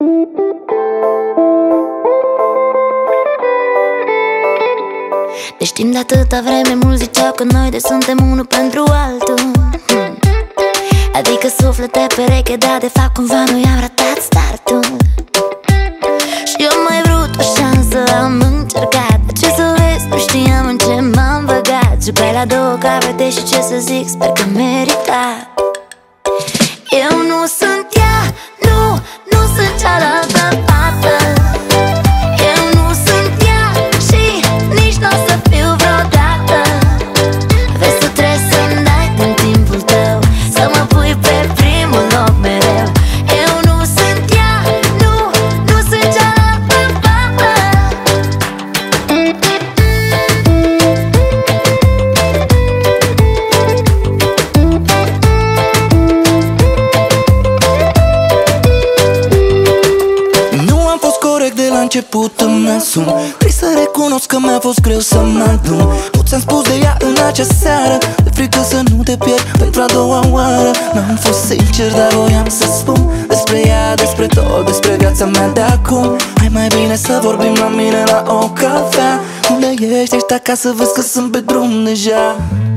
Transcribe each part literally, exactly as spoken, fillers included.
Deci timp de atâta vreme mulți ziceau că noi de suntem unul pentru altul, hmm. Adică suflete pereche, dar de fapt cumva noi am ratat startul. Și eu mai vrut o șansă, am încercat, dar ce să vezi, nu știam în ce m-am băgat. Jucai la două capete și ce să zic, sper că merita. Eu nu sunt ea, nu, nu sunt cealaltă fată. Eu nu sunt ea și nici n-o să fiu vreodată. Vezi, tu trebuie să-mi dai din timpul tău, să mă pui pe primul loc mereu. Eu nu sunt ea, nu, nu sunt cealaltă fată. Nu am fost corect de la început, îmi asum. Trebuie să recunosc că mi-a fost greu să mă adun. Nu ți-am spus de ea în acea seară, de frică să nu te pierd pentru a doua oară. N-am fost sincer, dar voiam să spun despre ea, despre tot, despre viața mea de acum. Hai mai bine să vorbim la mine la o cafea. Unde ești? Ești acasă? Vezi că sunt pe drum deja.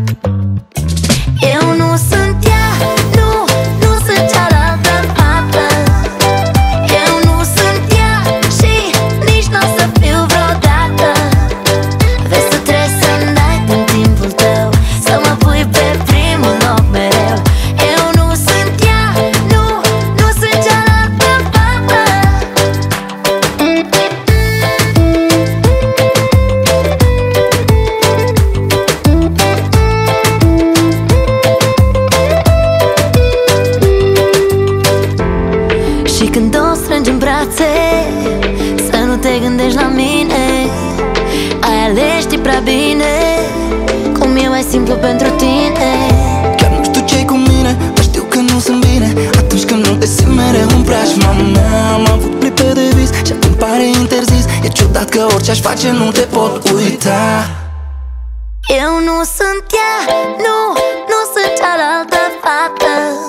Eu nu sunt ea, nu, nu sunt cealaltă fată. Eu nu sunt ea și nici n-o să fiu vreodată. Vezi, tu trebuie să-mi dai din timpul tău, să mă pui pe primul loc mereu. Eu nu sunt ea, nu, nu sunt cealaltă fată. Și când o strângi în brațe, să nu te gândești la mine. Ai ales, știi prea bine cum e mai simplu pentru tine. Chiar nu știu ce-i cu mine, dar știu că nu sunt bine atunci când nu te simt mereu în preajma mea. Am avut clipe de vis și acum pare interzis. E ciudat că orice aș face nu te pot uita. Eu nu sunt ea, nu, nu sunt cealaltă fată.